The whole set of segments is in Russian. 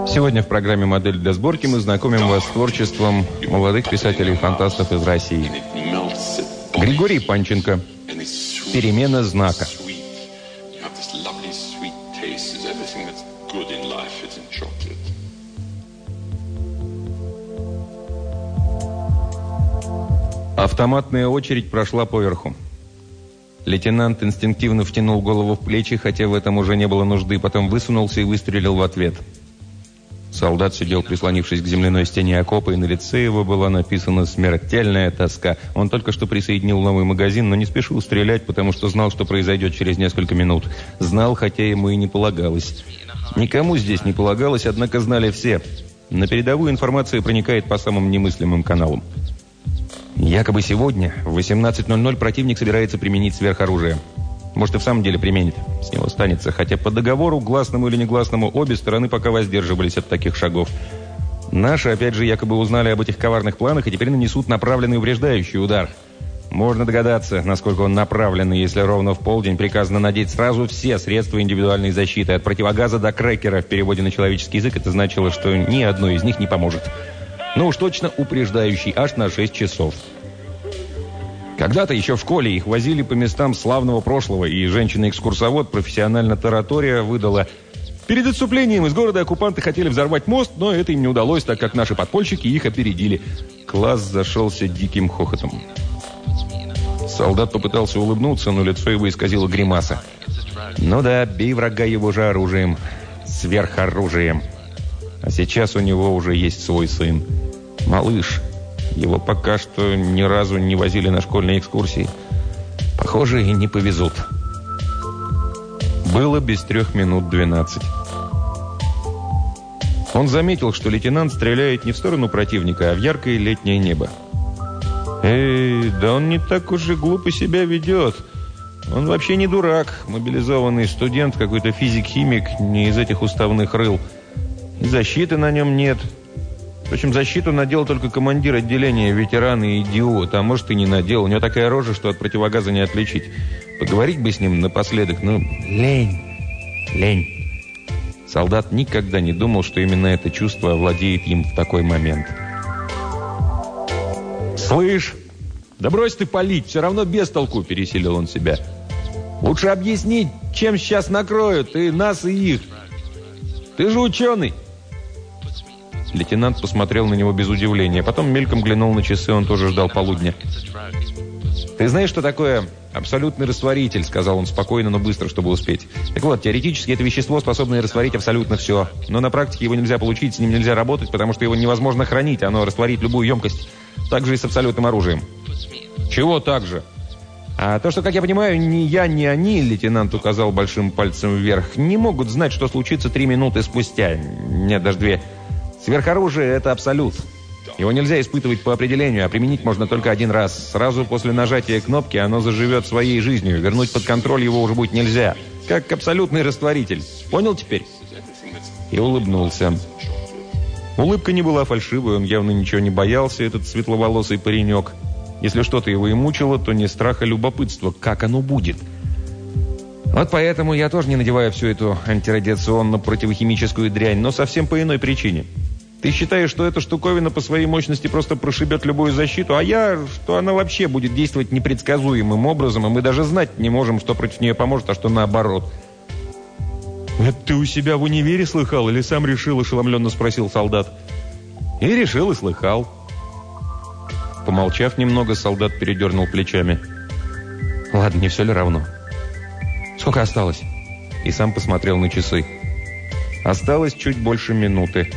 Сегодня в программе «Модель для сборки» мы знакомим вас с творчеством молодых писателей-фантастов из России. Григорий Панченко. «Перемена знака». Автоматная очередь прошла поверху. Лейтенант инстинктивно втянул голову в плечи, хотя в этом уже не было нужды, потом высунулся и выстрелил в ответ. Солдат сидел, прислонившись к земляной стене окопа, и на лице его была написана смертельная тоска. Он только что присоединил новый магазин, но не спешил стрелять, потому что знал, что произойдет через несколько минут. Знал, хотя ему и не полагалось. Никому здесь не полагалось, однако знали все. На передовую информация проникает по самым немыслимым каналам. Якобы сегодня в 18:00 противник собирается применить сверхоружие. Может, и в самом деле применит. С него станется. Хотя по договору, гласному или негласному, обе стороны пока воздерживались от таких шагов. Наши, опять же, якобы узнали об этих коварных планах и теперь нанесут направленный упреждающий удар. Можно догадаться, насколько он направленный, если ровно в полдень приказано надеть сразу все средства индивидуальной защиты. От противогаза до крекера в переводе на человеческий язык это значило, что ни одно из них не поможет. Но уж точно упреждающий, аж на 6 часов. Когда-то еще в школе их возили по местам славного прошлого, и женщина-экскурсовод, профессионально таратория, выдала: перед отступлением из города оккупанты хотели взорвать мост, но это им не удалось, так как наши подпольщики их опередили. Класс зашелся диким хохотом. Солдат попытался улыбнуться, но лицо его исказило гримаса. Ну да, бей врага его же оружием, сверхоружием. А сейчас у него уже есть свой сын. Малыш. Его пока что ни разу не возили на школьные экскурсии. Похоже, и не повезут. Было без 3:12. Он заметил, что лейтенант стреляет не в сторону противника, а в яркое летнее небо. Да он не так уж и глупо себя ведет. Он вообще не дурак. Мобилизованный студент, какой-то физик-химик, не из этих уставных рыл. И защиты на нем нет. Впрочем, защиту надел только командир отделения, ветеран и идиот. А может, и не надел. У него такая рожа, что от противогаза не отличить. Поговорить бы с ним напоследок, лень. Солдат никогда не думал, что именно это чувство овладеет им в такой момент. «Слышь, да брось ты палить, все равно без толку», — пересилил он себя. «Лучше объяснить, чем сейчас накроют, и нас, и их. Ты же ученый». Лейтенант посмотрел на него без удивления. Потом мельком глянул на часы, он тоже ждал полудня. «Ты знаешь, что такое абсолютный растворитель?» — сказал он спокойно, но быстро, чтобы успеть. «Так вот, теоретически это вещество, способное растворить абсолютно все. Но на практике его нельзя получить, с ним нельзя работать, потому что его невозможно хранить. Оно растворит любую емкость. Так же и с абсолютным оружием». «Чего так же?» «А то, что, как я понимаю, ни я, ни они», — лейтенант указал большим пальцем вверх, «не могут знать, что случится 3 минуты спустя. Нет, даже 2. Сверхоружие – это абсолют. Его нельзя испытывать по определению, а применить можно только один раз. Сразу после нажатия кнопки оно заживет своей жизнью. Вернуть под контроль его уже будет нельзя. Как абсолютный растворитель. Понял теперь?» И улыбнулся. Улыбка не была фальшивой, он явно ничего не боялся, этот светловолосый паренек. Если что-то его и мучило, то не страх, а любопытство. Как оно будет? Вот поэтому я тоже не надеваю всю эту антирадиационно-противохимическую дрянь, но совсем по иной причине. Ты считаешь, что эта штуковина по своей мощности просто прошибет любую защиту, а я, что она вообще будет действовать непредсказуемым образом, и мы даже знать не можем, что против нее поможет, а что наоборот. «Это ты у себя в универе слыхал или сам решил?» — ошеломленно спросил солдат. «И решил, и слыхал». Помолчав немного, солдат передернул плечами. «Ладно, не все ли равно? Сколько осталось?» И сам посмотрел на часы. Осталось чуть больше минуты.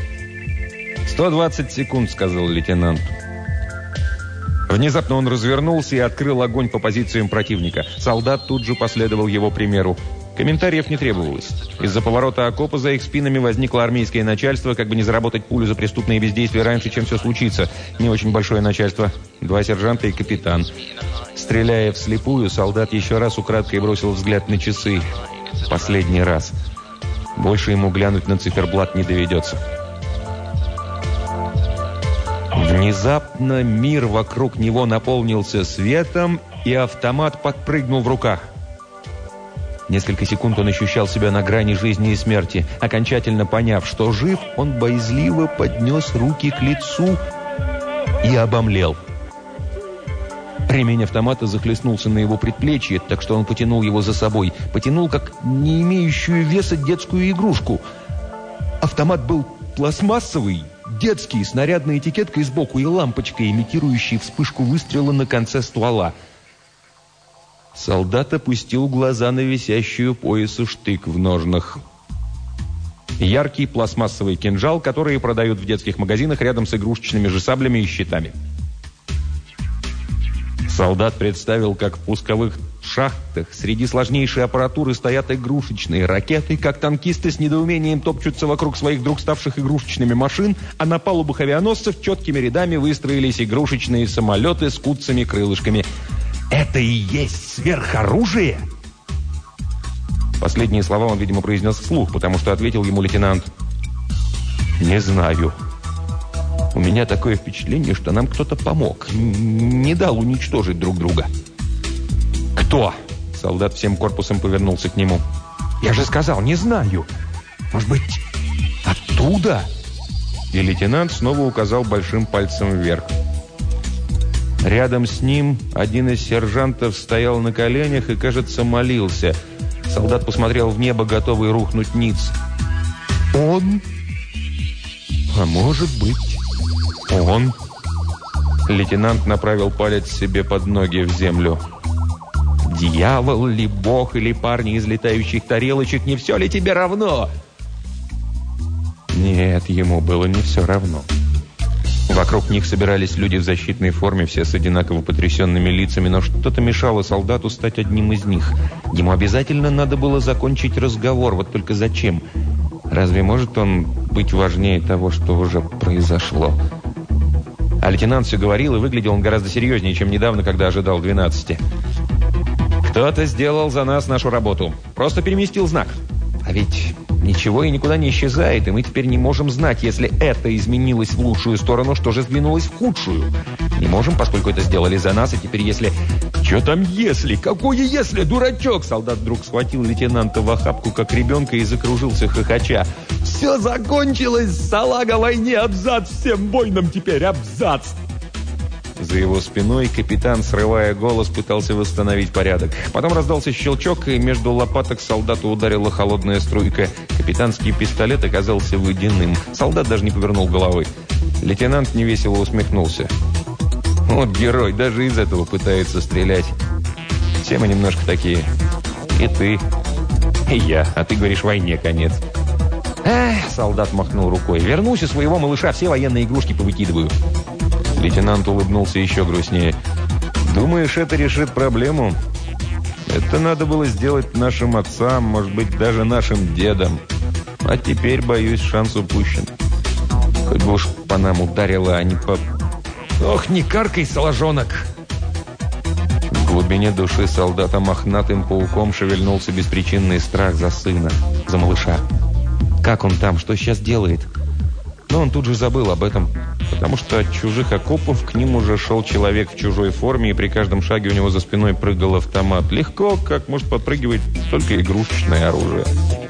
120 секунд, сказал лейтенант. Внезапно он развернулся и открыл огонь по позициям противника. Солдат тут же последовал его примеру. Комментариев не требовалось. Из-за поворота окопа за их спинами возникло армейское начальство, как бы не заработать пулю за преступные бездействия раньше, чем все случится. Не очень большое начальство. 2 сержанта и капитан. Стреляя вслепую, солдат еще раз украдкой бросил взгляд на часы. Последний раз. Больше ему глянуть на циферблат не доведется. Внезапно мир вокруг него наполнился светом, и автомат подпрыгнул в руках. Несколько секунд он ощущал себя на грани жизни и смерти. Окончательно поняв, что жив, он боязливо поднес руки к лицу и обомлел. Ремень автомата захлестнулся на его предплечье, так что он потянул его за собой. Потянул, как не имеющую веса детскую игрушку. Автомат был пластмассовый, детский, с нарядной этикеткой сбоку и лампочкой, имитирующей вспышку выстрела на конце ствола. Солдат опустил глаза на висящую поясу штык в ножнах. Яркий пластмассовый кинжал, который продают в детских магазинах рядом с игрушечными же саблями и щитами. Солдат представил, как в пусковых шахтах среди сложнейшей аппаратуры стоят игрушечные ракеты, как танкисты с недоумением топчутся вокруг своих вдруг ставших игрушечными машин, а на палубах авианосцев четкими рядами выстроились игрушечные самолеты с куцами-крылышками. «Это и есть сверхоружие?» Последние слова он, видимо, произнес вслух, потому что ответил ему лейтенант: «Не знаю. У меня такое впечатление, что нам кто-то помог. Не дал уничтожить друг друга». «Кто?» Солдат всем корпусом повернулся к нему. «Я же сказал, не знаю. Может быть, оттуда?» И лейтенант снова указал большим пальцем вверх. Рядом с ним один из сержантов стоял на коленях и, кажется, молился. Солдат посмотрел в небо, готовый рухнуть ниц. «Он? А может быть, он?» Лейтенант направил палец себе под ноги в землю. «Дьявол ли, бог или парни из летающих тарелочек, не все ли тебе равно?» Нет, ему было не все равно. Вокруг них собирались люди в защитной форме, все с одинаково потрясенными лицами, но что-то мешало солдату стать одним из них. Ему обязательно надо было закончить разговор, вот только зачем? Разве может он быть важнее того, что уже произошло? А лейтенант все говорил, и выглядел он гораздо серьезнее, чем недавно, когда ожидал 12. «Кто-то сделал за нас нашу работу. Просто переместил знак. А ведь ничего и никуда не исчезает, и мы теперь не можем знать, если это изменилось в лучшую сторону, что же сдвинулось в худшую. Не можем, поскольку это сделали за нас, и теперь если...» «Че там если? Какое если, дурачок?» Солдат вдруг схватил лейтенанта в охапку, как ребенка, и закружился хохоча. «Все закончилось, салага, войне, абзац, всем войнам теперь, абзац!» За его спиной капитан, срывая голос, пытался восстановить порядок. Потом раздался щелчок, и между лопаток солдату ударила холодная струйка. Капитанский пистолет оказался водяным. Солдат даже не повернул головы. Лейтенант невесело усмехнулся. «Вот герой, даже из этого пытается стрелять. Все мы немножко такие. И ты, и я. А ты говоришь, войне конец». «Эх!» — солдат махнул рукой. «Вернусь у своего малыша, все военные игрушки повыкидываю». Лейтенант улыбнулся еще грустнее. «Думаешь, это решит проблему? Это надо было сделать нашим отцам, может быть, даже нашим дедам. А теперь, боюсь, шанс упущен. Хоть бы уж по нам ударило, а не по... Ох, не каркай, соложонок!» В глубине души солдата мохнатым пауком шевельнулся беспричинный страх за сына, за малыша. Как он там, что сейчас делает? Но он тут же забыл об этом, потому что от чужих окопов к ним уже шел человек в чужой форме, и при каждом шаге у него за спиной прыгал автомат. Легко, как может подпрыгивать только игрушечное оружие.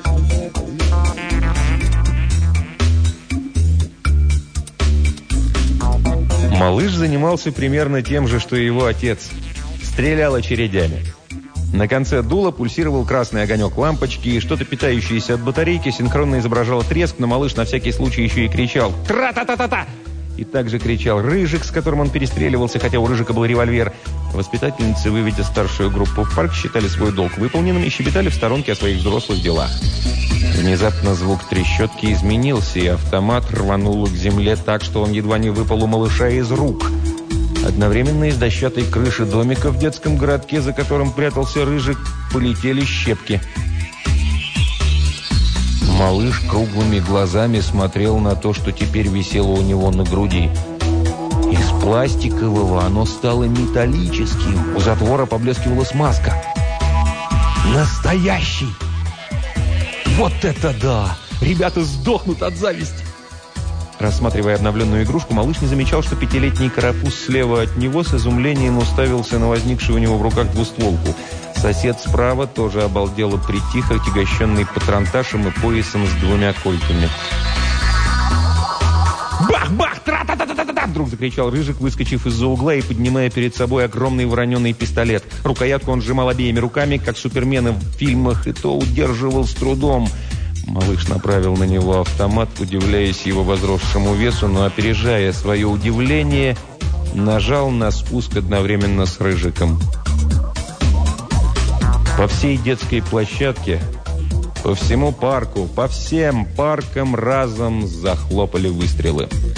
Малыш занимался примерно тем же, что и его отец. Стрелял очередями. На конце дула пульсировал красный огонек лампочки, и что-то питающееся от батарейки синхронно изображало треск, но малыш на всякий случай еще и кричал «Тра-та-та-та-та!». И также кричал Рыжик, с которым он перестреливался, хотя у Рыжика был револьвер. Воспитательницы, выведя старшую группу в парк, считали свой долг выполненным и щебетали в сторонке о своих взрослых делах. Внезапно звук трещотки изменился, и автомат рванул к земле так, что он едва не выпал у малыша из рук. Одновременно из дощатой крыши домика в детском городке, за которым прятался Рыжик, полетели щепки. Малыш круглыми глазами смотрел на то, что теперь висело у него на груди. Из пластикового оно стало металлическим. У затвора поблескивала смазка. Настоящий! Вот это да! Ребята сдохнут от зависти! Рассматривая обновленную игрушку, малыш не замечал, что пятилетний карапуз слева от него с изумлением уставился на возникшую у него в руках двустволку. Сосед справа тоже обалдело притих, отягощенный патронташем и поясом с 2 кольками. «Бах-бах! Тра-та-та-та-та-та!» Вдруг закричал Рыжик, выскочив из-за угла и поднимая перед собой огромный вороненый пистолет. Рукоятку он сжимал обеими руками, как супермены в фильмах, и то удерживал с трудом. Малыш направил на него автомат, удивляясь его возросшему весу, но, опережая свое удивление, нажал на спуск одновременно с Рыжиком. По всей детской площадке, по всему парку, по всем паркам разом захлопали выстрелы.